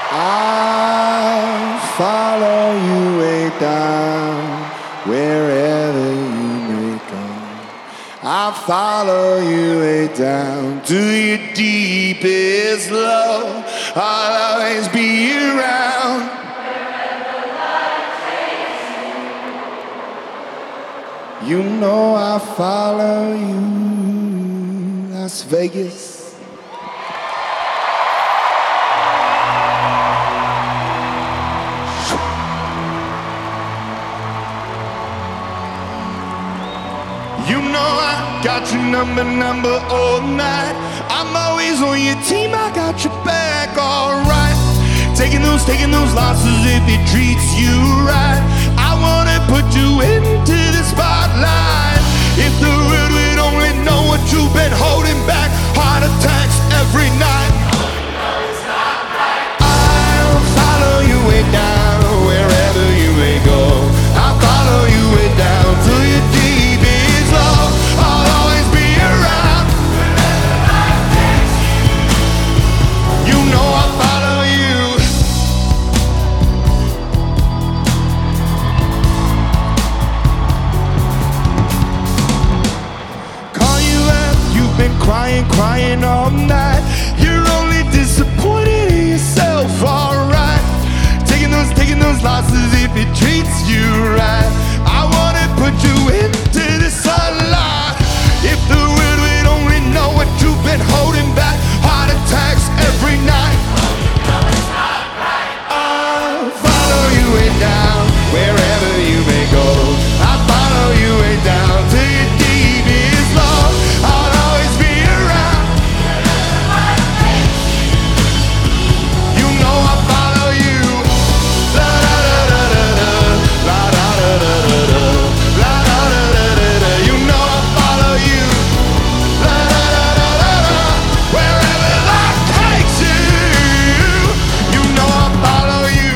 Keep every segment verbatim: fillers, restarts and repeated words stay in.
I'll follow you way down, wherever you may go. I'll follow you way down to your deepest love. I'll always be around. You know I'll follow you, Las Vegas. You know I got your number, number all night. I'm always on your team, I got your back, alright. Taking those, taking those losses if it treats you right. I wanna put you into the spotlight. If the world would only know what you've been holding back. Heart attacks every night. I'll follow you way down, wherever you may go. I'll follow you way down to your deepest love. I'll always be around. You know I'll follow you. Call you up, you've been crying, crying all night. You're only disappointed in yourself, alright. Taking those, taking those losses if it treats you right. I wanna put you into the sunlight. If the world would only know what you've been holding back. Heart attacks every night. I'll follow you way down, wherever you may go. I'll follow you way down to your deepest love. I'll always be around. You know I'll follow you. La da da da da da, la da da da da da, la da da da da da. You know I'll follow you. La da da da da da, wherever life takes you. You know I'll follow you.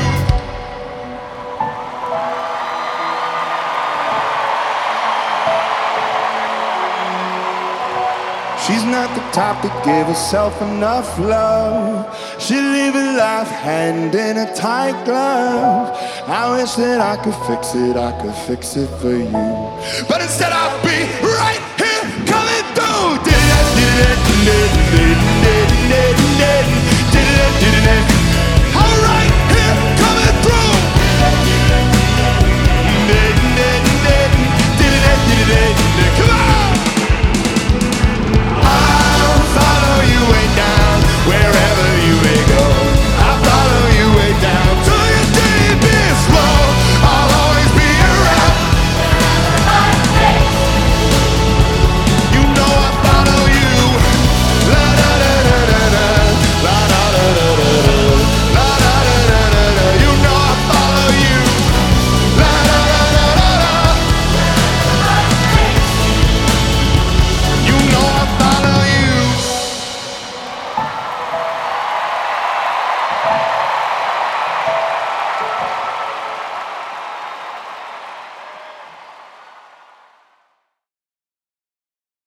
She's not the type to give herself enough love. She live a life hand in a tight glove. I wish that I could fix it, I could fix it for you. But instead I've been